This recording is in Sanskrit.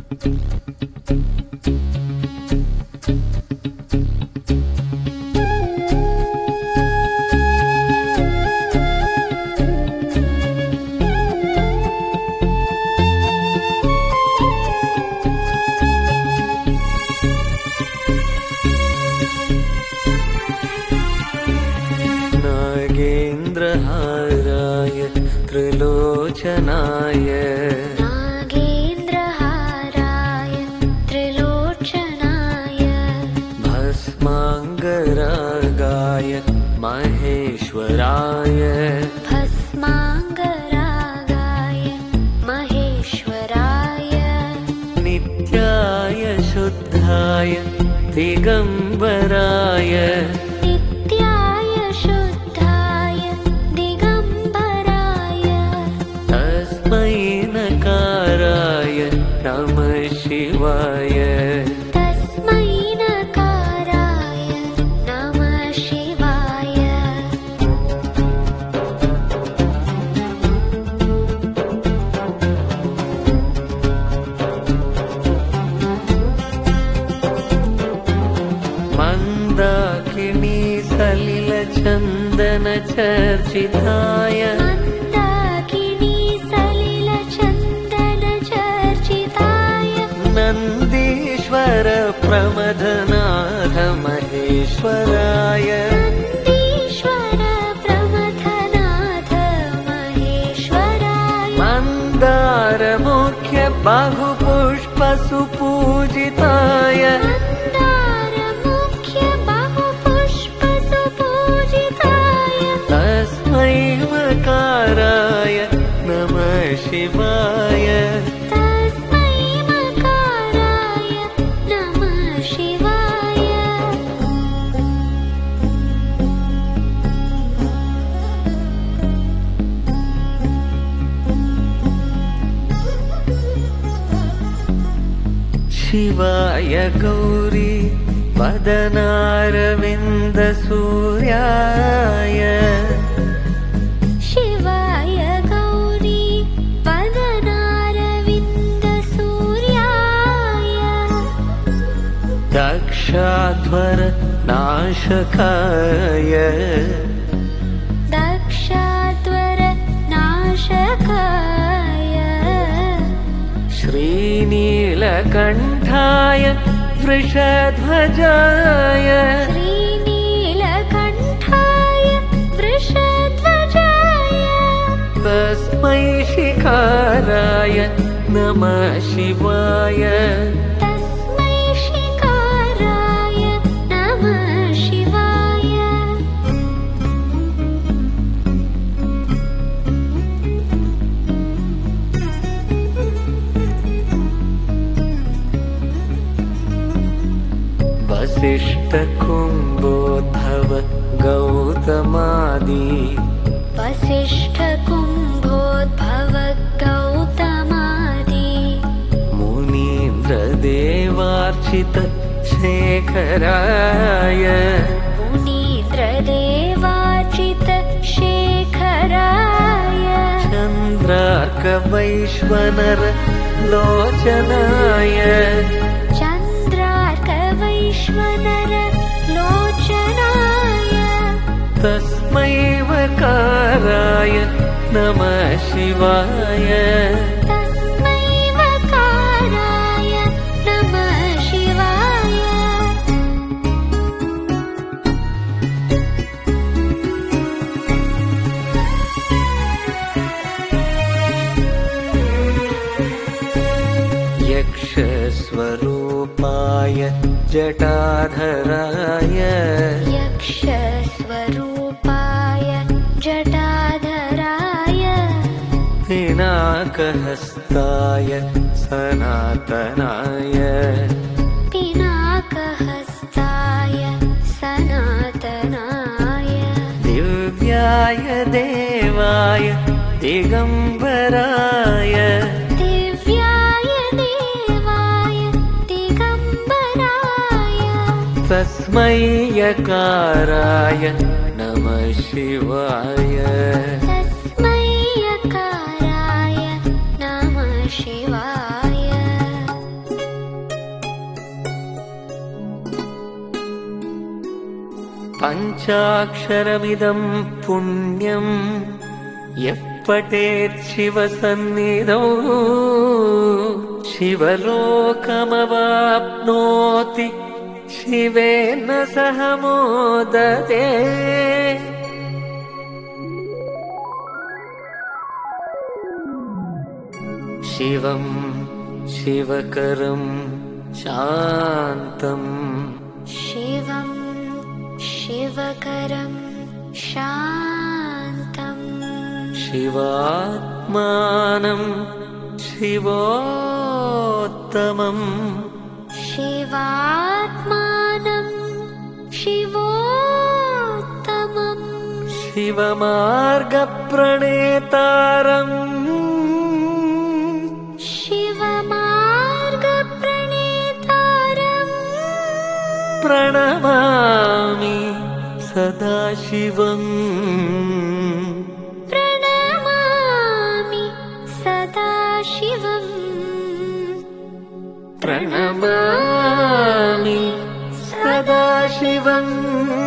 नागेन्द्रहाराय त्रिलोचनाय नागेन्द्रहाराय त्रिलोचनाय भस्माङ्गरागाय महेश्वराय भस्माङ्गरागाय महेश्वराय नित्याय शुद्धाय दिगम्बराय नित्याय शुद्धाय दिगम्बराय तस्मै नकाराय नमः शिवाय तस्मै नकाराय नमः शिवाय मन्दाकिनी सलिलचन्दनचर्चिताय मन्दाकिनी सलिलचन्दनचर्चिताय नन्दीश्वर प्रमथनाथ महेश्वराय नन्दीश्वर प्रमथनाथ महेश्वराय मन्दारमुख्य बहुपुष्पसुपूजिताय मन्दारमुख्य बहुपुष्पसुपूजिताय तस्मै मकाराय नमः शिवाय तस्मै मकाराय नमः शिवाय शिवाय गौरी वदनारविन्दसूर्याय शिवाय गौरी वदनारविन्दसूर्याय दक्षाध्वर नाशकाय दक्षाध्वर नाशकाय श्रीनीलकण्ठाय वृषध्वजाय श्रीनीलकण्ठाय वृषध्वजाय तस्मै शिखाराय नमः शिवाय तस्मै शिखाराय नमः शिवाय वसिष्ठकुम्भोद्भव गौतमादि वसिष्ठकुम्भोद्भव गौतमादि मुनीन्द्रदेवार्चित शेखराय मुनीन्द्रदेवार्चित शेखराय चन्द्रार्कवैश्वनर लोचनाय चन्द्रार्कवैश्वनर लोचनाय तस्मै वकाराय नमः शिवाय तस्मै वकाराय नमः शिवाय यक्षस्वरूपाय जटाधराय यक्षस्वरूपाय जटाधराय पिनाकहस्ताय सनातनाय पिनाकहस्ताय सनातनाय दिव्याय देवाय दिगम्बराय दिव्याय देवाय दिगम्बराय तस्मै यकाराय नमः शिवाय तस्मै यकाराय नमः शिवाय पञ्चाक्षरमिदं पुण्यं यः पठेत् शिवसन्निधौ शिवलोकमवाप्नोति शिवेन सह मोदते। शिवं शिवकरं शान्तम् शिवं शिवकरं शान्तम् शिवात्मानं शिवोत्तमम् शिवात्मानं शिवोत्तमम् शिवमार्गप्रणेतारम् शिवमार्गप्रणेतारम् प्रणमामि सदाशिवम् प्रणमामि सदाशिवम् प्रणमामि सदाशिवम्।